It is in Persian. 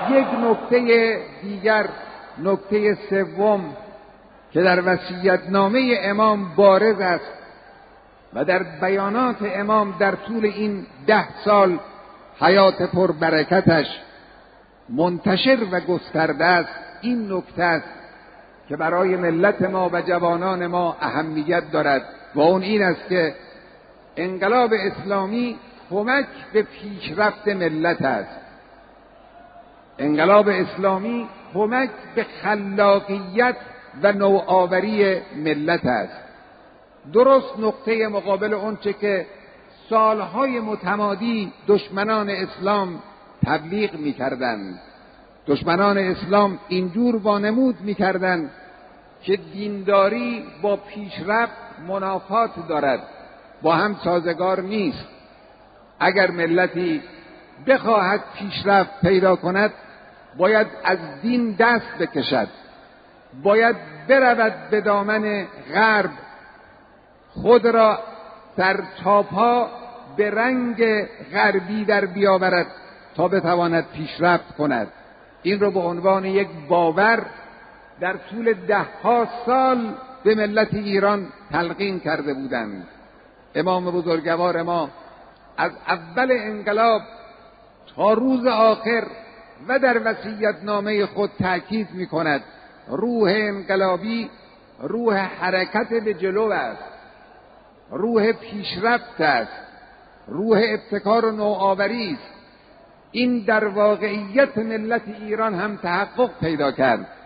یک نکته دیگر، نکته سوم که در وصیت‌نامه امام بارز است و در بیانات امام در طول این 10 سال حیات پربرکتش منتشر و گسترده است، این نکته است که برای ملت ما و جوانان ما اهمیت دارد و اون این است که انقلاب اسلامی کمک به پیشرفت ملت است. انقلاب اسلامی کمک به خلاقیت و نوآوری ملت است. درست نقطه مقابل اونچه که سالهای متمادی دشمنان اسلام تبلیغ می‌کردند. دشمنان اسلام اینجور وانمود می‌کردند که دینداری با پیشرفت منافات دارد، با هم سازگار نیست. اگر ملتی بخواهد پیشرفت پیدا کند باید از دین دست بکشد، باید برود به دامن غرب، خود را در تاپا به رنگ غربی در بیاورد تا بتواند پیشرفت کند. این رو به عنوان یک باور در طول 10 سال به ملت ایران تلقین کرده بودند. امام بزرگوار ما از اول انقلاب تا روز آخر و در وصیت‌نامه خود تأکید می‌کند روح انقلابی روح حرکت به جلو است، روح پیشرفت است، روح ابتکار و نوآوری است. این در واقعیت ملت ایران هم تحقق پیدا کرد.